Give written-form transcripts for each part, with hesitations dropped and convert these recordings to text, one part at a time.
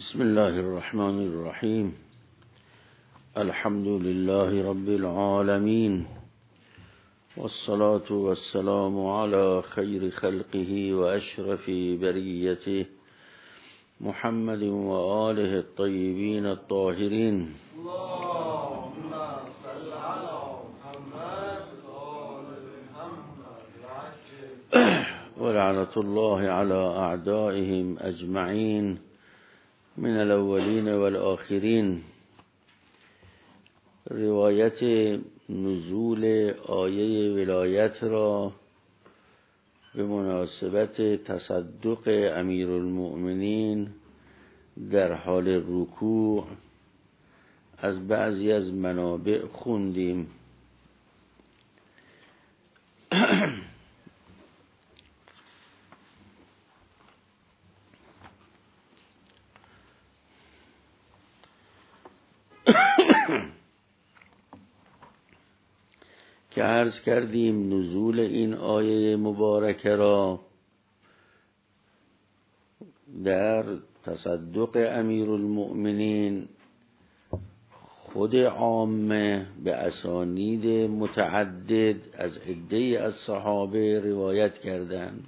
بسم الله الرحمن الرحیم. الحمد لله رب العالمین والصلاة والسلام على خیر خلقه و اشرف بریته محمد و آله الطیبین الطاهرین. اللهم صل على محمد و لعنة الله على اعدائهم اجمعین من الاولین والآخرین. روایت نزول آیه ولایت را به مناسبت تصدق امیرالمؤمنین در حال رکوع از بعضی از منابع خوندیم. که عرض کردیم نزول این آیه مبارکه را در تصدق امیرالمؤمنین خود عامه به اسانید متعدد از عده‌ای از صحابه روایت کردند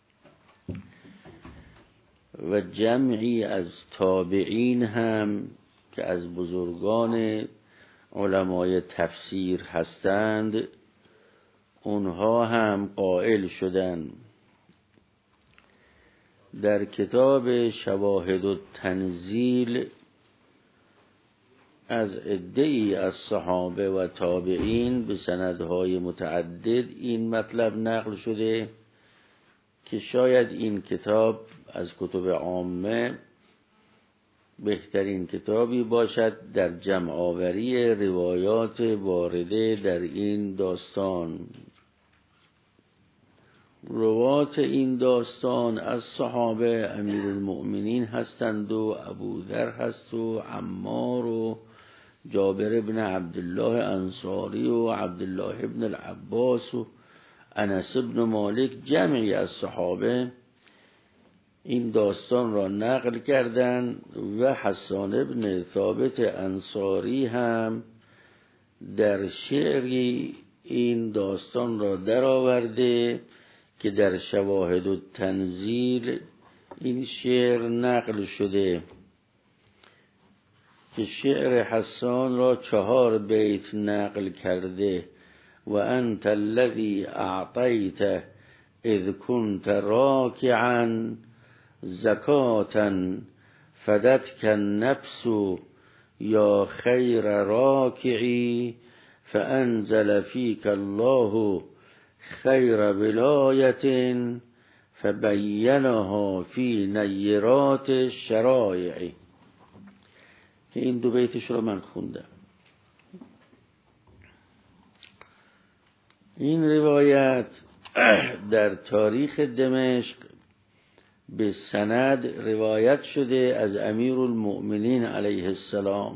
و جمعی از تابعین هم که از بزرگان علمای تفسیر هستند اونها هم قائل شدند. در کتاب شواهد التنزیل از عده‌ای از صحابه و تابعین به سندهای متعدد این مطلب نقل شده که شاید این کتاب از کتب عامه بهترین کتابی باشد در جمع آوری روایات وارده در این داستان. روات این داستان از صحابه امیرالمؤمنین هستند و ابوذر هست و عمار و جابر ابن عبدالله انصاری و عبدالله ابن العباس و انس ابن مالک. جمعی از صحابه این داستان را نقل کردند و حسان ابن ثابت انصاری هم در شعری این داستان را درآورده که در شواهد التنزیل این شعر نقل شده که شعر حسان را 4 بیت نقل کرده. و انت الذی اعطیت اذ كنت راکعا زکاة فدتک النفس یا خیر راکعی فانزل فیک الله خیر ولایت فبینها فی نیرات الشرایع. که این 2 بیتش رو من خوندم. این روایت در تاریخ دمشق به سند روایت شده از امیرالمؤمنین علیه السلام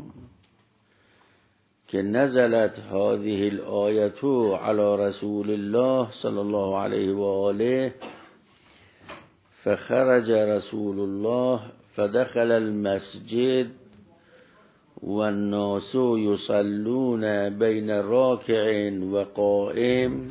که نزلت هذه الآیة علی رسول الله صلی الله علیه و آله فخرج رسول الله فدخل المسجد والناس يصلون بين راكع وقائم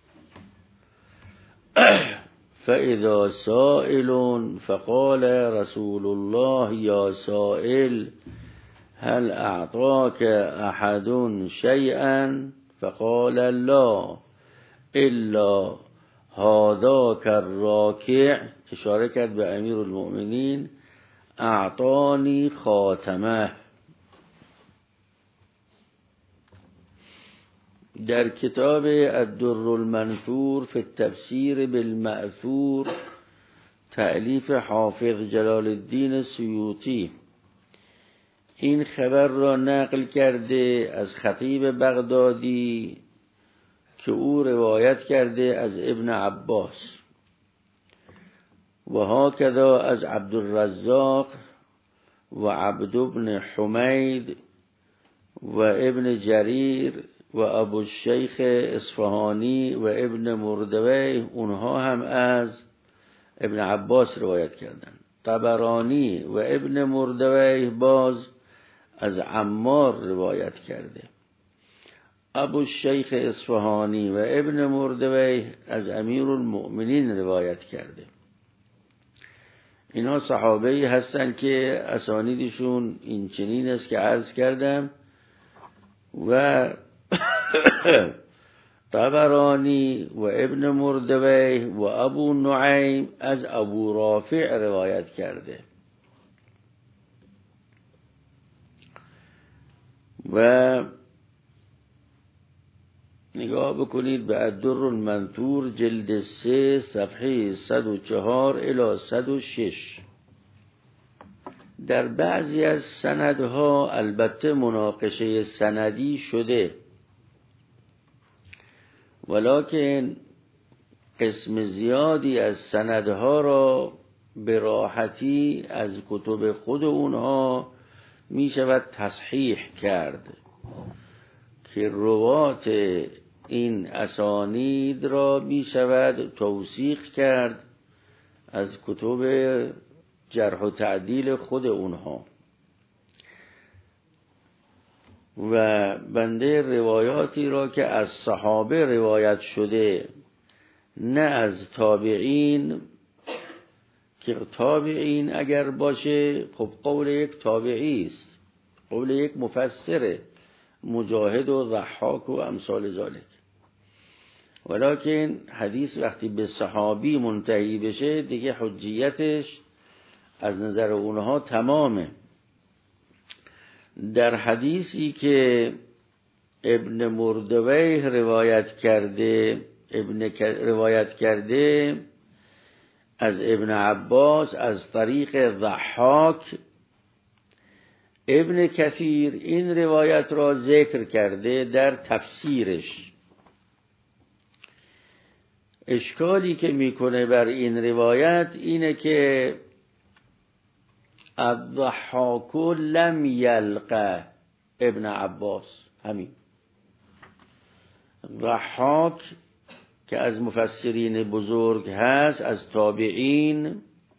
فإذا سائل فقال رسول الله يا سائل هل أعطاك أحد شيئا فقال لا إلا هذاك الراكع، اشاره کرد به امیرالمؤمنین، اعطانی خاتمه. در کتاب الدر المنثور فی التفسیر بالمأثور تألیف حافظ جلال الدین سیوطی این خبر را نقل کرده از خطیب بغدادی که او روایت کرده از ابن عباس و هاکذا از عبدالرزاق و عبد بن حمید و ابن جریر و ابو الشیخ اصفهانی و ابن مردوی. اونها هم از ابن عباس روایت کردند. طبرانی و ابن مردویه باز از عمار روایت کرده. ابو شیخ اصفهانی و ابن مردویه از امیرالمؤمنین روایت کرده. اینها صحابه‌ای هستند که اسانیدشون این چنین است که عرض کردم. و طبرانی و ابن مردویه و ابو نعیم از ابو رافع روایت کرده. و نگاه بکنید به الدر المنثور جلد 3 صفحه 104 الی 106. در بعضی از سندها البته مناقشه سندی شده، ولکن قسم زیادی از سندها را به راحتی از کتب خود اونها می شود تصحیح کرد که روات این اسانید را می شود توثیق کرد از کتب جرح و تعدیل خود اونها. و بنده روایاتی را که از صحابه روایت شده نه از تابعین، که تابعین اگر باشه خب قول یک تابعی است، قول یک مفسره، مجاهد و ضحاک و امثال ذالک، ولکن حدیث وقتی به صحابی منتهی بشه دیگه حجیتش از نظر اونها تمامه. در حدیثی که ابن مردویه روایت کرده از ابن عباس از طریق ضحاک، ابن کثیر این روایت را ذکر کرده در تفسیرش. اشکالی که میکنه بر این روایت اینه که الضحاک لم یلقه ابن عباس. همین ضحاک که از مفسرین بزرگ هست، از تابعین،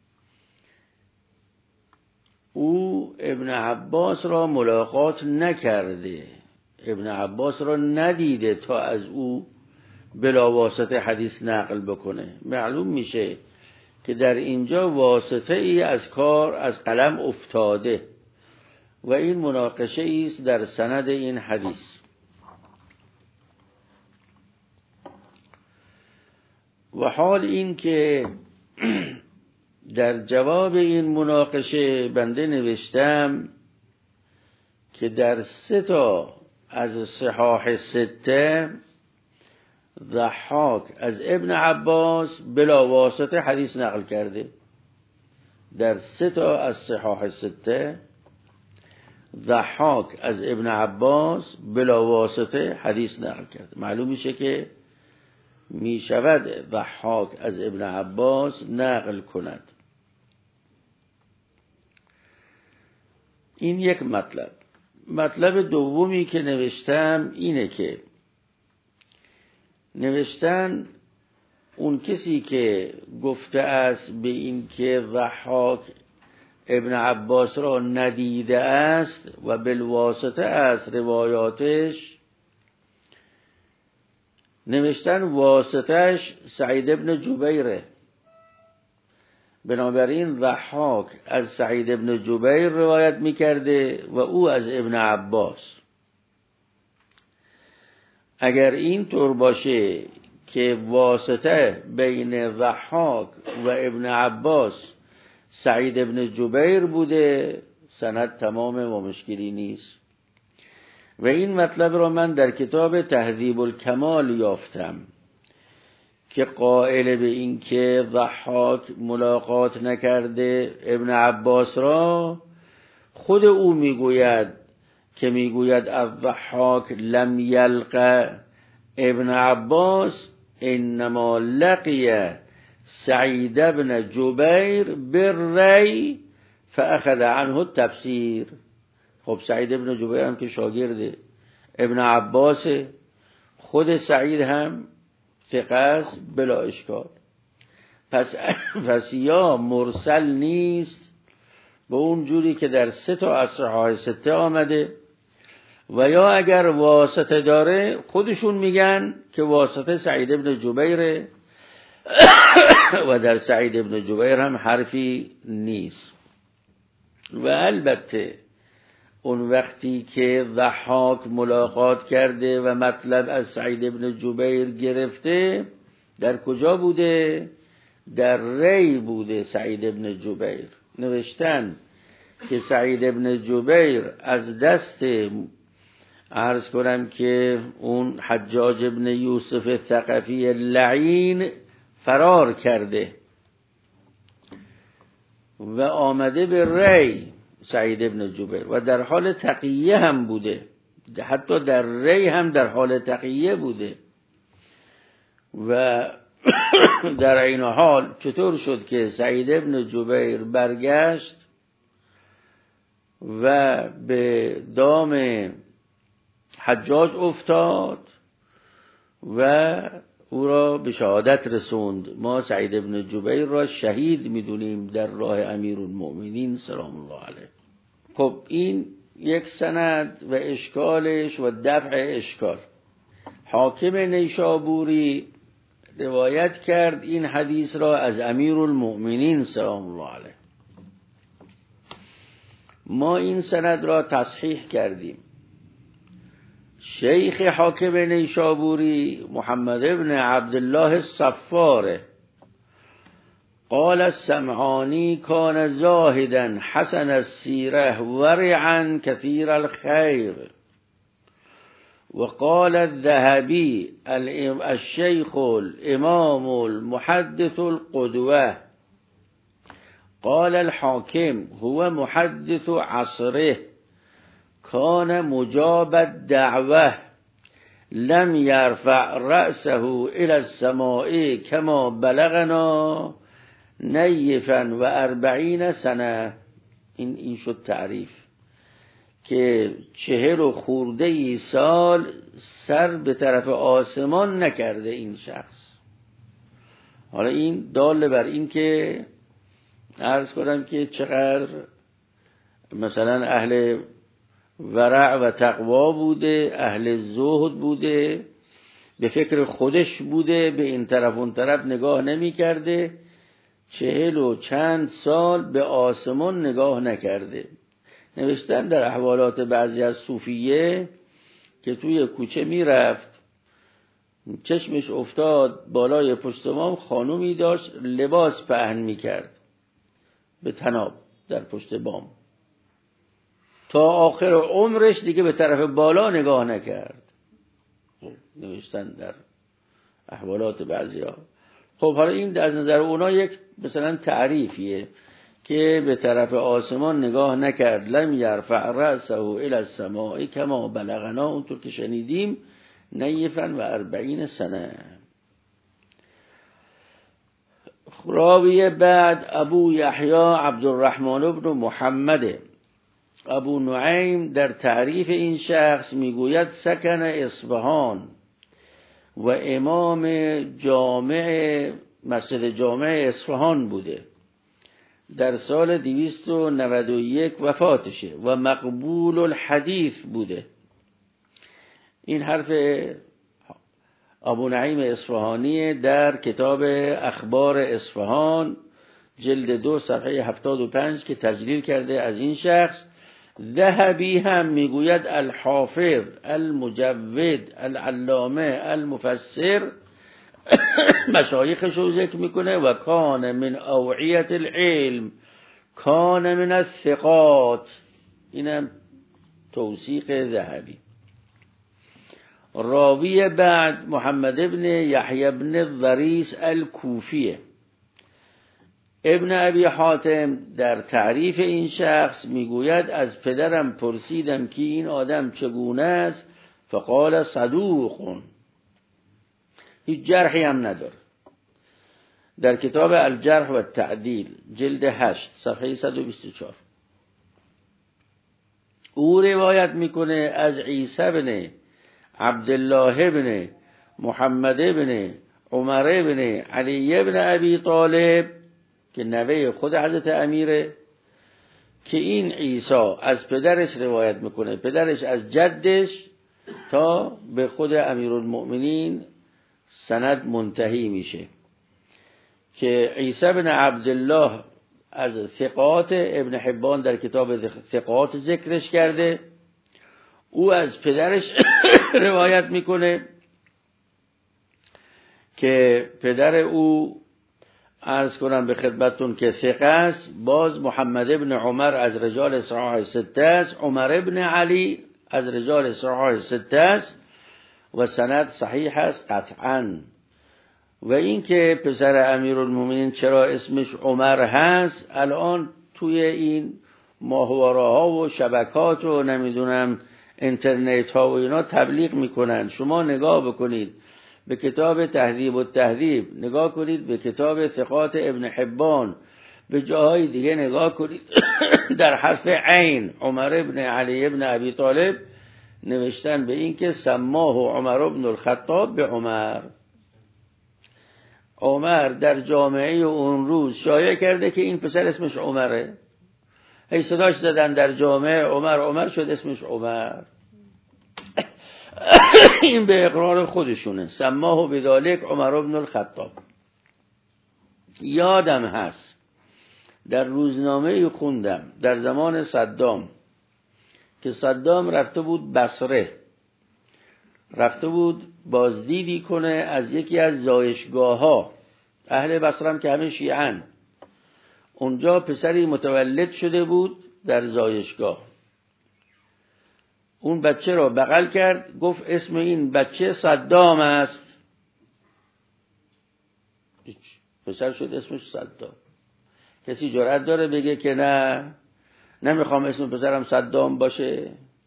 او ابن عباس را ملاقات نکرده، ابن عباس را ندیده تا از او بلا واسطه حدیث نقل بکنه. معلوم میشه که در اینجا واسطه ای از کار از قلم افتاده و این مناقشه ایست در سند این حدیث. و حال این که در جواب این مناقشه بنده نوشتم که در 3 از صحاح 6 ضحاک از ابن عباس بلا واسطه حدیث نقل کرده. در 3 از صحاح 6 ضحاک از ابن عباس بلا واسطه حدیث نقل کرده. معلوم میشه که می شود ضحاک از ابن عباس نقل کند. این یک مطلب. مطلب دومی که نوشتم اینه که نوشتن اون کسی که گفته است به این که ضحاک ابن عباس را ندیده است و بالواسطه است روایاتش، نوشتن واسطش سعید ابن جبیره. بنابراین ضحاک از سعید ابن جبیر روایت میکرده و او از ابن عباس. اگر این طور باشه که واسطه بین ضحاک و ابن عباس سعید ابن جبیر بوده، سند تمام و مشکلی نیست. و این مطلب را من در کتاب تهذیب الکمال یافتم که قائل به این که ضحاک ملاقات نکرده ابن عباس را، خود او میگوید که میگوید الضحاک لم یلقه ابن عباس انما لقی سعید ابن جبیر بالری فاخذ عنه التفسیر. خب سعید ابن جبیر هم که شاگرد ابن عباس، خود سعید هم ثقه است بلا اشکال. پس یا مرسل نیست به اون جوری که در 3 تا از صحاح 6 آمده، و یا اگر واسطه داره خودشون میگن که واسطه سعید ابن جبیره و در سعید ابن جبیر هم حرفی نیست. و البته اون وقتی که ضحاک ملاقات کرده و مطلب از سعید ابن جبیر گرفته، در کجا بوده؟ در ری بوده. سعید ابن جبیر نوشتن که سعید ابن جبیر از دست عرض کنم که اون حجاج ابن یوسف ثقفی لعین فرار کرده و آمده به ری سعید ابن جبیر و در حال تقیه هم بوده، حتی در ری هم در حال تقیه بوده. و در این حال چطور شد که سعید ابن جبیر برگشت و به دام حجاج افتاد و او را به شهادت رسوند؟ ما سعید ابن جبیر را شهید میدونیم در راه امیرالمؤمنین سلام الله علیه. خب این یک سند و اشکالش و دفع اشکال. حاکم نیشابوری روایت کرد این حدیث را از امیرالمؤمنین سلام الله علیه. ما این سند را تصحیح کردیم. شیخ حاکم نیشابوری محمد ابن عبدالله الصفار قال السمعانی کان زاهدا حسن السیره ورعا کثیر الخیر. وقال الذهبي الشيخ الإمام المحدث القدوة. قال الحاكم هو محدث عصره كان مجاب الدعوة لم يرفع رأسه إلى السماء كما بلغنا نیفا و 40 سنه. این شد تعریف که 40 خورده سال سر به طرف آسمان نکرده این شخص. حالا این دال بر این که عرض کنم که چقدر مثلا اهل ورع و تقوا بوده، اهل زهد بوده، به فکر خودش بوده، به این طرف اون طرف نگاه نمی کرده، 40 و چند سال به آسمان نگاه نکرده. نوشتن در احوالات بعضی از صوفیه که توی کوچه می رفت، چشمش افتاد بالای پشت بام خانومی داشت لباس پهن می کرد به طناب در پشت بام، تا آخر عمرش دیگه به طرف بالا نگاه نکرد. نوشتن در احوالات بعضی ها. خب حالا این از نظر اونا یک مثلا تعریفیه که به طرف آسمان نگاه نکرد. لم یرفع رأسه الی السماء کما بلغنا، اونطور که شنیدیم، نیفا و 40 سنه. راوی بعد ابو یحیی عبدالرحمن بن محمد. ابو نعیم در تعریف این شخص میگوید سکن اصفهان و امام جامع مسجد جامع اصفهان بوده. در سال 291 وفاتشه و مقبول الحدیث بوده. این حرف ابو نعیم اصفهانی در کتاب اخبار اصفهان جلد 2 صفحه 75 که تجلیل کرده از این شخص. ذهبی هم میگوید الحافظ المجود العلامه المفسر مشایخش رو ذکر میکنه و کان من اوعیت العلم کان من الثقات. اینم توثیق ذهبی. راوی بعد محمد ابن یحیی ابن الضریس الکوفیه. ابن ابی حاتم در تعریف این شخص میگوید از پدرم پرسیدم که این آدم چگونه است، فقال صدوق. هیچ جرحی هم نداره. در کتاب الجرح و التعدیل جلد 8 صفحه 124 او روایت میکنه از عیسی بن عبدالله بن محمد بن عمر بن علی بن ابی طالب که نوه خود حضرت امیره، که این عیسی از پدرش روایت میکنه، پدرش از جدش تا به خود امیرالمؤمنین سند منتهی میشه، که عیسی بن عبدالله از ثقات ابن حبان در کتاب ثقات ذکرش کرده، او از پدرش روایت میکنه که پدر او عرض کنم به خدمتتون که ثقه است. باز محمد ابن عمر از رجال صحاح سته است، عمر ابن علی از رجال صحاح سته است و سند صحیح است قطعاً. و این که پسر امیرالمومنین چرا اسمش عمر هست، الان توی این ماهواره ها و شبکات و نمیدونم اینترنت ها و اینا تبلیغ میکنن. شما نگاه بکنید به کتاب تهذیب و تهذیب، نگاه کنید به کتاب ثقات ابن حبان، به جاهای دیگه نگاه کنید در حرف عین عمر ابن علی ابن ابی طالب نوشتن به این که سماه عمر ابن الخطاب به عمر. عمر در جامعه اون روز شایع کرده که این پسر اسمش عمره، هی صداش زدن در جامعه عمر عمر شد اسمش عمر. این به اقرار خودشونه، سماه بذالک عمر ابن الخطاب. یادم هست در روزنامه خوندم در زمان صدام که صدام رفته بود بصره، رفته بود بازدیدی کنه از یکی از زایشگاه ها، اهل بصره هم که همه شیعن. اونجا پسری متولد شده بود در زایشگاه، اون بچه را بغل کرد، گفت اسم این بچه صدام است. پسر شد اسمش صدام. کسی جرأت داره بگه که نه نمیخوام اسم پسرم صدام باشه؟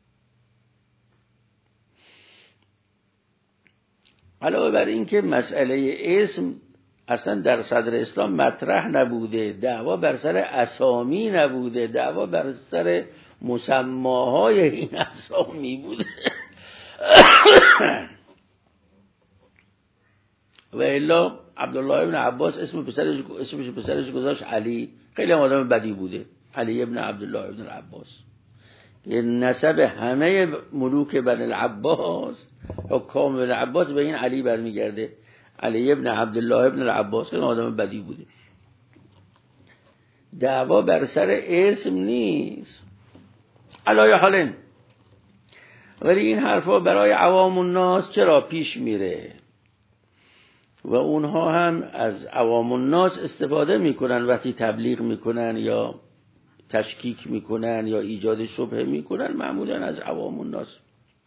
علاوه بر این که مسئله اسم اصلا در صدر اسلام مطرح نبوده، دعوا بر سر اسامی نبوده، دعوا بر سر مسماهای این اسامی بوده. و الا عبدالله ابن عباس اسم پسرش گذاشت علی، خیلی آدم بدی بوده، علی ابن عبدالله ابن العباس. نسب همه ملوک بن العباس، حکام بن العباس به این علی برمیگرده، علی ابن عبدالله ابن العباس. خیلی آدم بدی بوده. دعوا بر سر اسم نیست. علای حالن، ولی این حرفا برای عوام الناس چرا پیش میره و اونها هم از عوام الناس استفاده میکنن وقتی تبلیغ میکنن یا تشکیک میکنن یا ایجاد شبهه میکنن، معمولا از عوام الناس.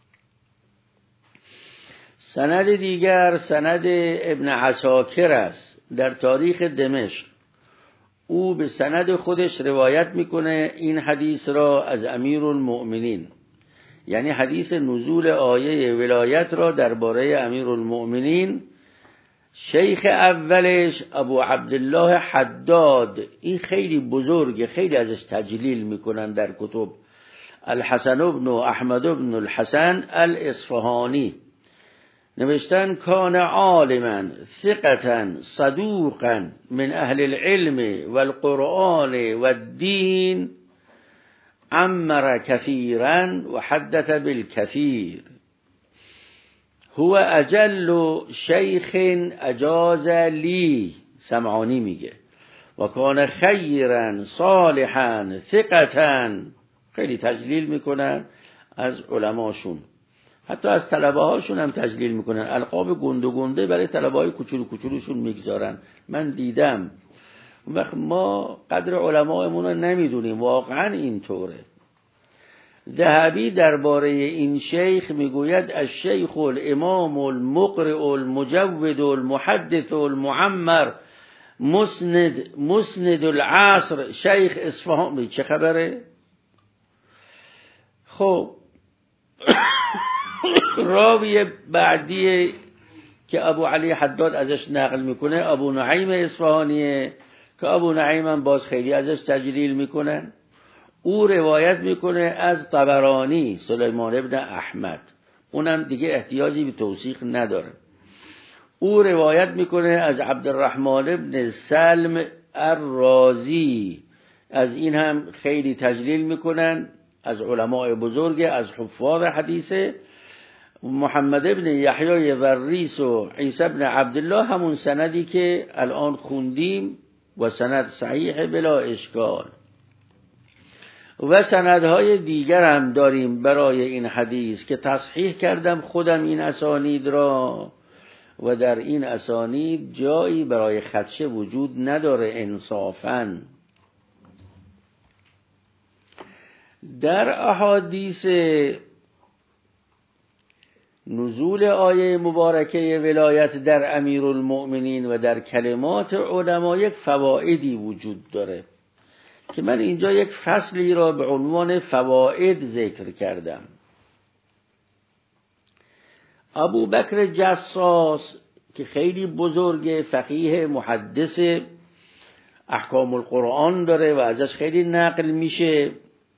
سند دیگر سند ابن عساکر است در تاریخ دمشق. او به سند خودش روایت میکنه این حدیث را از امیرالمؤمنین، یعنی حدیث نزول آیه ولایت را درباره امیرالمؤمنین. شیخ اولش ابو عبدالله حداد، این خیلی بزرگه، خیلی ازش تجلیل میکنن در کتب. الحسن بن احمد بن الحسن الاصفهانی نوشتن کان عالما ثقتا صدوقا من اهل العلم والقرآن والدین عمر كثيرا وحدث بالكثير هو اجل شیخ اجاز لی، سمعانی میگه، و کان خیرا صالحا ثقتا، خیلی تجلیل میکنن از علماشون، حتی از طلبه هاشون هم تجلیل میکنن، القاب گنده گنده برای طلبه های کوچولو کوچولوشون میگذارن. من دیدم وقت ما قدر علمایمون رو نمیدونیم، واقعا اینطوره. ذهبی درباره این شیخ میگوید الشیخ الامام المقرئ المجود المحدث المعمر مسند العصر شیخ اصفهان. چه خبره؟ خب راوی بعدی که ابو علی حداد ازش نقل میکنه ابو نعیم اصفهانیه، که ابو نعیم هم باز خیلی ازش تجلیل میکنن. او روایت میکنه از طبرانی سلیمان ابن احمد، اونم دیگه احتیاجی به توثیق نداره. او روایت میکنه از عبدالرحمن ابن سلم الرازی، از این هم خیلی تجلیل میکنن، از علماء بزرگ، از حفاظ حدیثه. محمد ابن یحیی ورریس و عیسی ابن عبدالله، همون سندی که الان خوندیم و سند صحیح بلا اشکال. و سندهای دیگر هم داریم برای این حدیث که تصحیح کردم خودم این اسانید را، و در این اسانید جایی برای خدشه وجود نداره انصافاً. در احادیث نزول آیه مبارکه ولایت در امیرالمؤمنین و در کلمات علما یک فوائدی وجود داره که من اینجا یک فصلی را به عنوان فواید ذکر کردم. ابو بکر جصاص که خیلی بزرگ، فقیه محدث، احکام القرآن داره و ازش خیلی نقل میشه،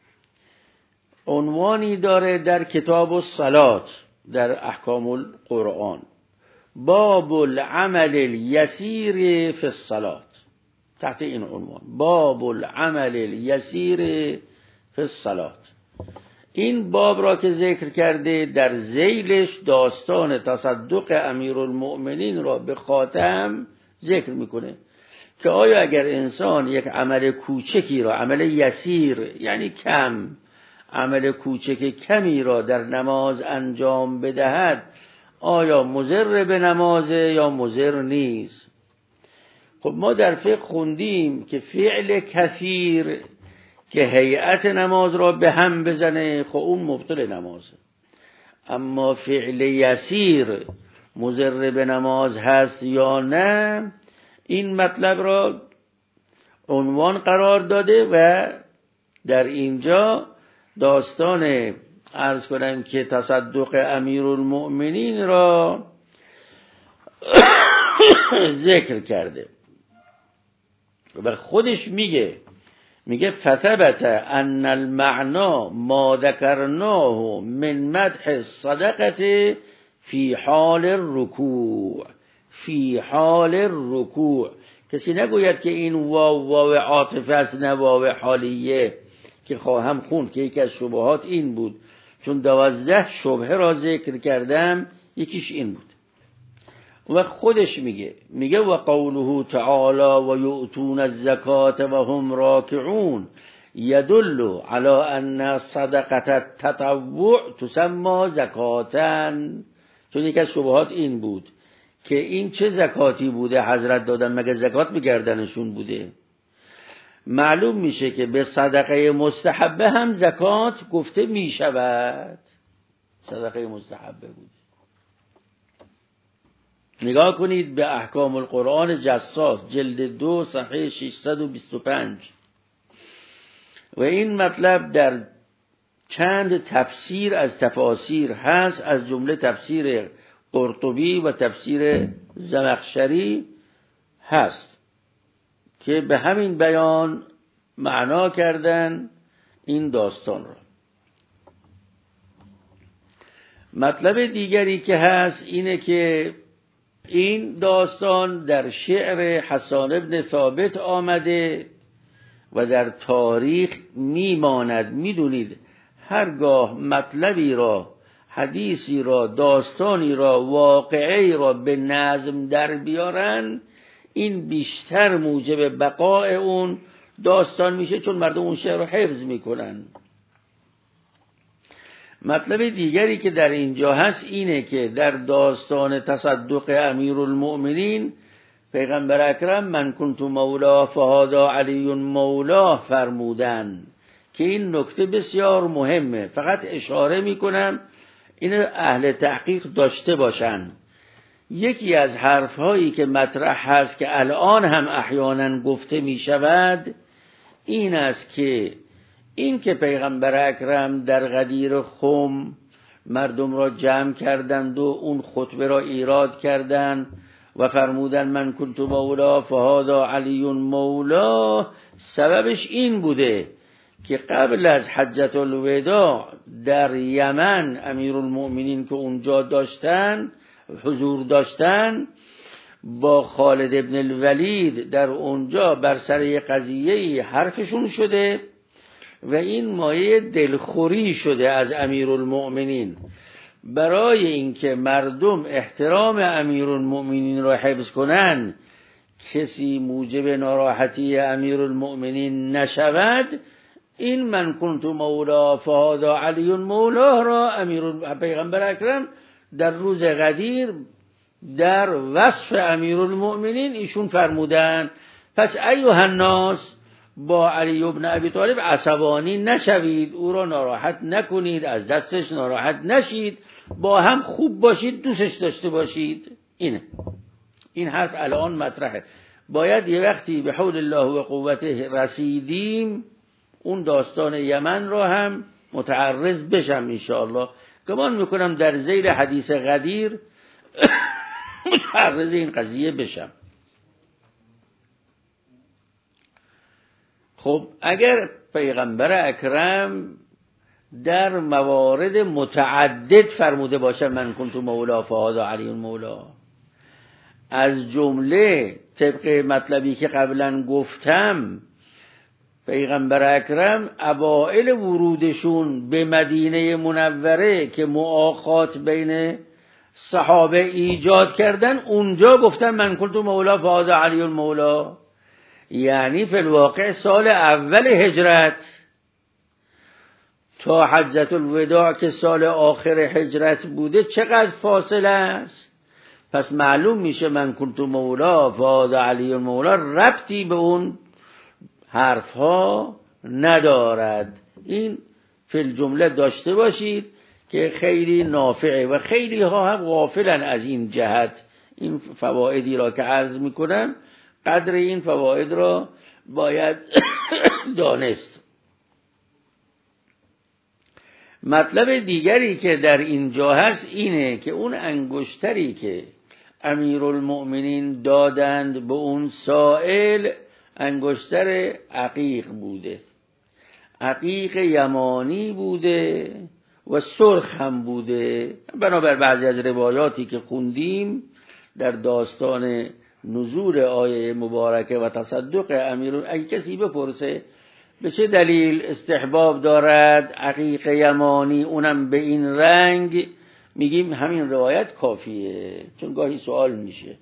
عنوانی داره در کتاب الصلات در احکام القرآن، باب العمل الیسیر فی الصلات. تحت این عنوان باب العمل الیسیر فی الصلات، این باب را که ذکر کرده در ذیلش داستان تصدق امیرالمؤمنین را به خاتم ذکر میکنه که آیا اگر انسان یک عمل کوچکی را، عمل یسیر یعنی کم، عمل کوچک کمی را در نماز انجام بدهد، آیا مضر به نمازه یا مضر نیست؟ خب ما در فقه خوندیم که فعل کثیر که هیئت نماز را به هم بزنه، خب اون مبطل نمازه. اما فعل یسیر مضر به نماز هست یا نه، این مطلب را عنوان قرار داده و در اینجا داستان عرض کنم که تصدق امیرالمؤمنین را ذکر کرده و خودش میگه فثبت ان المعنا ما ذکرناه من مدح الصدقه فی حال الرکوع. فی حال الرکوع، کسی نگوید که این واو عاطفه است نه واو حالیه که خواهم خوند، که یکی از شبهات این بود، چون 12 شبهه را ذکر کردم، یکیش این بود. و خودش میگه و قوله تعالی و یؤتون الزکات و هم راکعون یدل علی ان صدقه التطوع تسمى زکاتن. چون یکی از شبهات این بود که این چه زکاتی بوده حضرت دادن، مگه زکات به گردنشون بوده؟ معلوم میشه که به صدقه مستحبه هم زکات گفته میشود، صدقه مستحبه بود. نگاه کنید به احکام القرآن جصاص جلد 2 صفحه 625 و این مطلب در چند تفسیر از تفاسیر هست، از جمله تفسیر قرطبی و تفسیر زمخشری هست که به همین بیان معنا کردن این داستان را. مطلب دیگری که هست اینه که این داستان در شعر حسان ابن ثابت آمده و در تاریخ میماند. میدونید هرگاه مطلبی را، حدیثی را، داستانی را، واقعی را به نظم در بیارن، این بیشتر موجب بقای اون داستان میشه، چون مردم اون شعر رو حفظ میکنن. مطلب دیگری که در اینجا هست اینه که در داستان تصدق امیرالمؤمنین پیغمبر اکرم من کنت مولا فهذا علی مولا فرمودن که این نکته بسیار مهمه. فقط اشاره میکنم این اهل تحقیق داشته باشن. یکی از حرفهایی که مطرح هست که الان هم احیانا گفته می شود این است که این که پیغمبر اکرم در غدیر خم مردم را جمع کردند و اون خطبه را ایراد کردند و فرمودن من کنت مولا فهذا علی مولا، سببش این بوده که قبل از حجة الوداع در یمن امیرالمؤمنین که اونجا داشتن، حضور داشتن، با خالد ابن الولید در اونجا بر سر یه قضیه حرفشون شده و این مایه دلخوری شده از امیرالمؤمنین. برای اینکه مردم احترام امیرالمؤمنین را حفظ کنن، کسی موجب ناراحتی امیرالمؤمنین نشود، این من کنت مولا فهذا علی مولا را پیغمبر اکرم در روز غدیر در وصف امیرالمؤمنین ایشون فرمودن. پس ایها الناس، با علی ابن ابی طالب عصبانی نشوید، او را ناراحت نکنید، از دستش ناراحت نشید، با هم خوب باشید، دوستش داشته باشید. این حرف الان مطرحه. باید یه وقتی به حول الله و قوته رسیدیم اون داستان یمن را هم متعرض بشم انشاءالله. گمان میکنم در ذیل حدیث غدیر متعرض این قضیه بشم. خب اگر پیغمبر اکرم در موارد متعدد فرموده باشه من کنت مولا فهذا علی مولا، از جمله طبق مطلبی که قبلا گفتم پیغمبر اکرم اوائل ورودشون به مدینه منوره که معاقات بین صحابه ایجاد کردن، اونجا گفتن من کنت مولا فهذا علی مولا، یعنی فی الواقع سال اول هجرت تا حجة الوداع که سال آخر هجرت بوده چقدر فاصله است. پس معلوم میشه من کنت مولا فهذا علی مولا ربطی به اون حرفها ندارد. این فی الجمله داشته باشید که خیلی نافعه و خیلی ها هم غافلن از این جهت. این فوایدی را که عرض میکنم قدر این فواید را باید دانست. مطلب دیگری که در اینجا هست اینه که اون انگشتری که امیرالمؤمنین دادند به اون سائل انگشتر عقیق بوده، عقیق یمانی بوده و سرخ هم بوده. بنابر بعضی از روایاتی که خوندیم در داستان نزول آیه مبارکه و تصدق امیرون، اگه کسی بپرسه به چه دلیل استحباب دارد عقیق یمانی اونم به این رنگ، میگیم همین روایت کافیه، چون گاهی سوال میشه.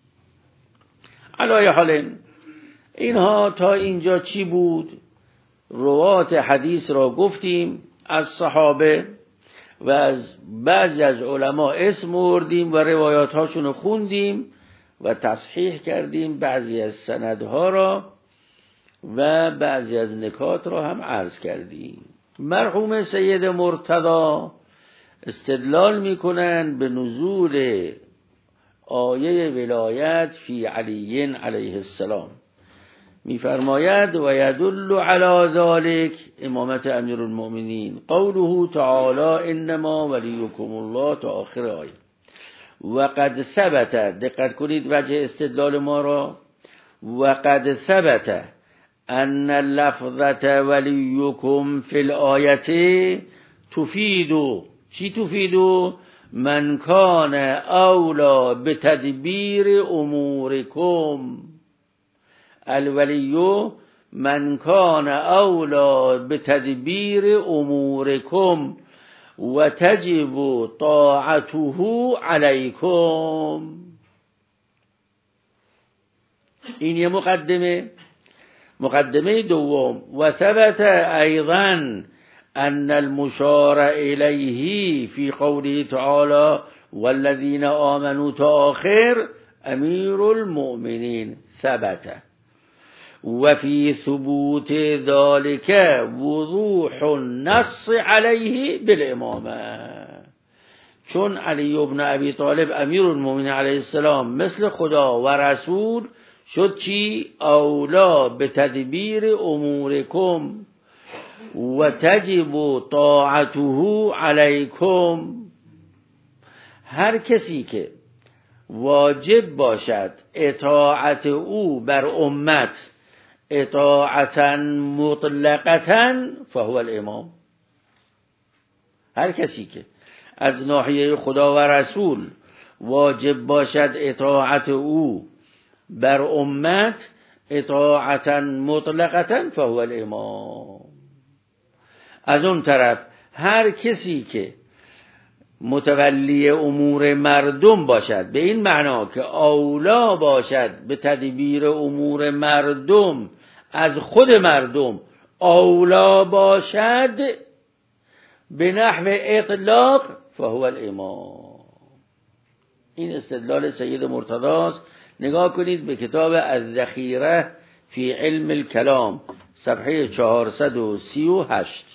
علای حال اینها تا اینجا چی بود؟ روات حدیث را گفتیم از صحابه و از بعضی از علما اسم بردیم و روایات هاشون رو خوندیم و تصحیح کردیم بعضی از سندها را و بعضی از نکات را هم عرض کردیم. مرحوم سید مرتضی استدلال میکنن به نزول آیه ولایت فی علی علیه السلام، میفرماید و یدل علی ذلک امامت امیرالمؤمنین قوله تعالی انما ولیکم الله تا آخر آیه. و قد ثبت، دقت کنید وجه استدلال ما را، و قد ثبت ان لفظة ولیکم فی الآیه تفید، چی تفید؟ من کان اولا بتدبیر امورکم، الولی من کان اولا بتدبیر امورکم و تجب طاعته علیکم. این یه مقدمه دوم. و ثبت ایضا ان المشار الیه فی قوله تعالی والذین آمنوا تا آخر امیر المؤمنین ثبت، و فی ثبوت ذلك وضوح النص علیه بالامامه، چون علی ابن ابی طالب امیر المؤمنین علیه السلام مثل خدا و رسول شد چی؟ اولا به تدبیر امورکم و تجب طاعته علیکم. هر کسی که واجب باشد اطاعت او بر امت اطاعتا مطلقتا فهو الامام. هر کسی که از ناحیه خدا و رسول واجب باشد اطاعت او بر امت اطاعتا مطلقتا فهو الامام. از اون طرف هر کسی که متولی امور مردم باشد، به این معنا که اولا باشد به تدبیر امور مردم از خود مردم، اولا باشد به نحو اطلاق فهو الامام. این استدلال سید مرتضی. نگاه کنید به کتاب الذخیره فی علم الکلام صفحه 438.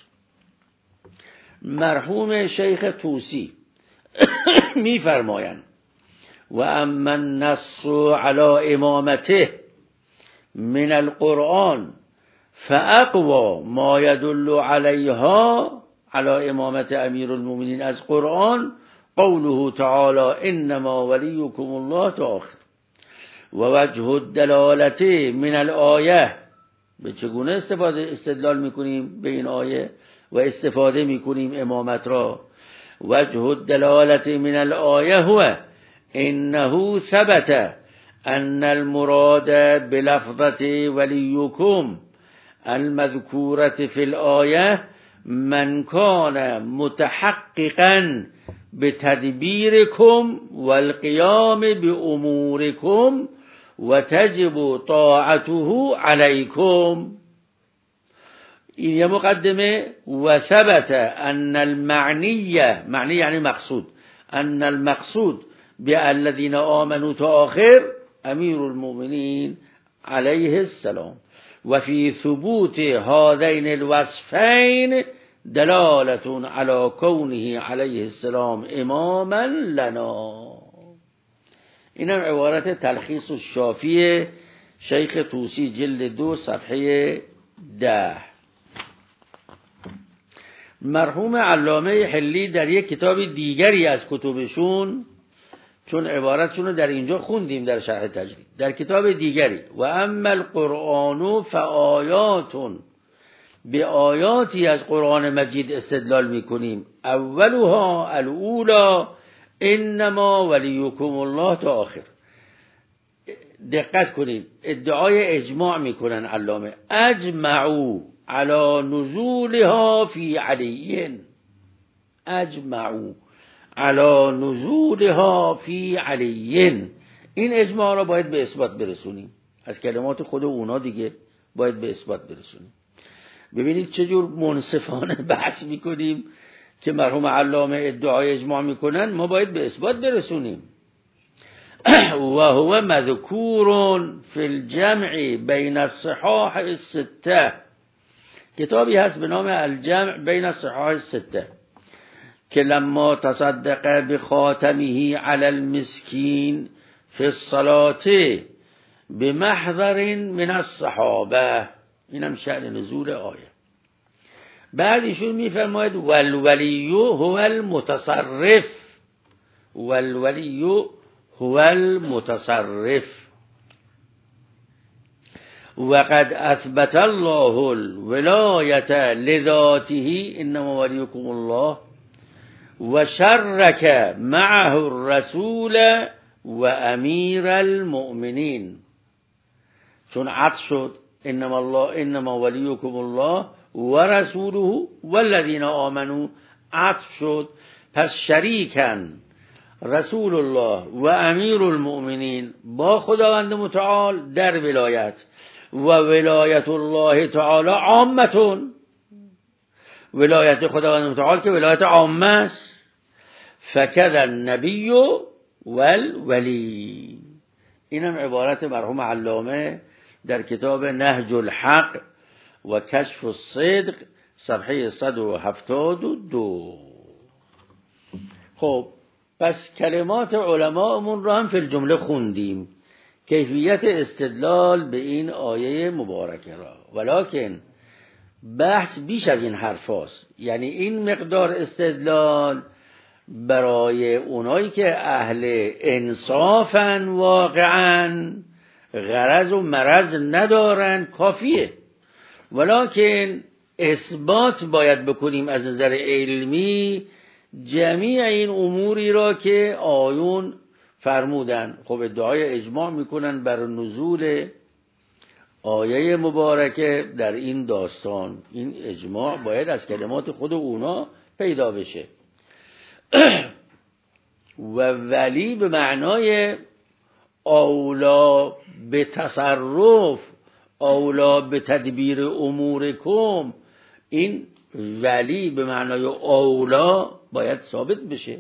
مرحوم شیخ طوسی می‌فرمایند و اما النص علی امامته من القرآن فاقوى ما يدل عليها على امامت امیر المؤمنین از قرآن قوله تعالی انما ولیکم الله تا آخر. و وجه الدلالته من الآیه، به چگونه استدلال میکنیم به این آیه و استفاده میکنیم امامت را. وجه الدلالته من الآیه هو انه ثبت ان المراد بلفظة ولیکم المذکورة فی الآیه من کان متحققا بتدبیرکم والقیام بامورکم و تجب طاعته علیکم. این یه مقدمه. و ثبت ان المعنیه، معنی یعنی مقصود، ان المقصود بالذین آمنوا تا آخر امیر المؤمنین علیه السلام. و فی ثبوت هذین الوصفین دلالة على كونه علیه السلام اماما لنا. اینم عبارت تلخیص الشافی شیخ طوسی جلد 2 صفحه 10. مرحوم علامه حلی در یک کتاب دیگری از کتبشون، چون عبارتشون رو در اینجا خوندیم در شرح تجرید، در کتاب دیگری و اما القرآن فآیات، به آیاتی از قرآن مجید استدلال میکنیم. اولها الاولا انما ولیکم الله تا آخر. دقت کنید، ادعای اجماع میکنن علامه. اجمعوا علی نزولها فی علی، اجمعوا علی نزولها فی علی. این اجماع را باید به اثبات برسونیم، از کلمات خود اونا دیگه باید به اثبات برسونیم. ببینید چجور منصفانه بحث میکنیم که مرحوم علامه ادعای اجماع میکنن، ما باید به اثبات برسونیم. و هو مذکور فی الجمع بین الصحاح السته، کتابی هست به نام الجمع بین الصحاح السته که لما تصدق بخاتمه علی المسکین فی الصلاة بمحضر من الصحابه. اینم شأن نزول آیه. بعد ایشون میفرماید والولی هو المتصرف، والولی هو المتصرف وقد اثبت الله الولایت لذاته انما ولیکم الله و شرک معه الرسول و امیر المؤمنین. چون عطف شد انما ولیکم الله و رسوله والذین آمنوا، عطف شد، پس شریکن رسول الله و امیر المؤمنین با خداوند متعال در ولایت. و ولایت الله تعالی عامتون، ولایت خداوند متعال که ولایت عامه است. فکذا النبی والولی. اینم عبارت مرحوم علامه در کتاب نهج الحق و کشف الصدق صفحه 172. خب پس کلمات علماءمون رو هم فی الجمله خوندیم، کیفیت استدلال به این آیه مبارکه را. ولکن بحث بیش از این حرف هست. یعنی این مقدار استدلال برای اونایی که اهل انصافن، واقعا غرض و مرض ندارن، کافیه. ولکن اثبات باید بکنیم از نظر علمی جمیع این اموری را که آیون فرمودن. خب ادعای اجماع میکنن بر نزول آیه مبارکه در این داستان. این اجماع باید از کلمات خود اونا پیدا بشه. و ولی به معنای اولا به تصرف، اولا به تدبیر امورکم، این ولی به معنای اولا باید ثابت بشه.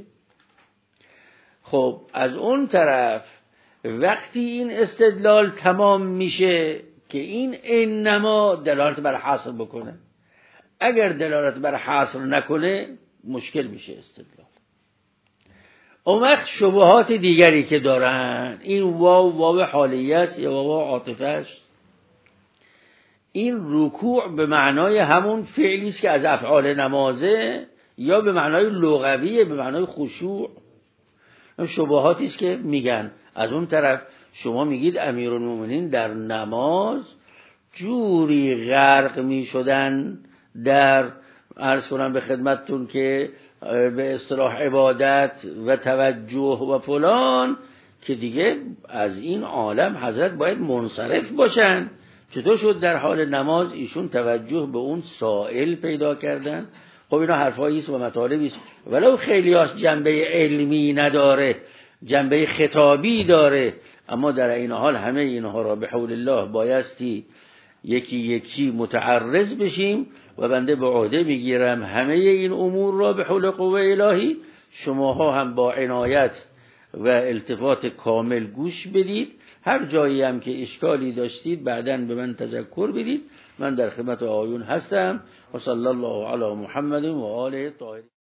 خب از اون طرف وقتی این استدلال تمام میشه که این انما دلالت بر حصر بکنه، اگر دلالت بر حصر نکنه مشکل میشه استدلال. اون وقت شبهات دیگری که دارن، این واو حالیه است یا واو عاطفه است. این رکوع به معنای همون فعلی است که از افعال نمازه یا به معنای لغویه، به معنای خشوع. شبهاتی است که میگن. از اون طرف شما میگید امیرالمومنین در نماز جوری غرق میشدن در، عرض کنم به خدمتتون که به اصطلاح عبادت و توجه و فلان، که دیگه از این عالم حضرت باید منصرف باشن. چطور شد در حال نماز ایشون توجه به اون سائل پیدا کردن؟ خب اینا حرفایی است و مطالبی است، ولو خیلیاش جنبه علمی نداره، جنبه خطابی داره، اما در این حال همه اینها را به حول الله بایستی یکی یکی متعرض بشیم و بنده به عهده میگیرم همه این امور را به حول قوه الهی شماها هم با عنایت و التفات کامل گوش بدید. هر جایی هم که اشکالی داشتید بعداً به من تذکر بدید. من در خدمت آیون هستم. و صلی الله علی محمد و آله الطاهرین.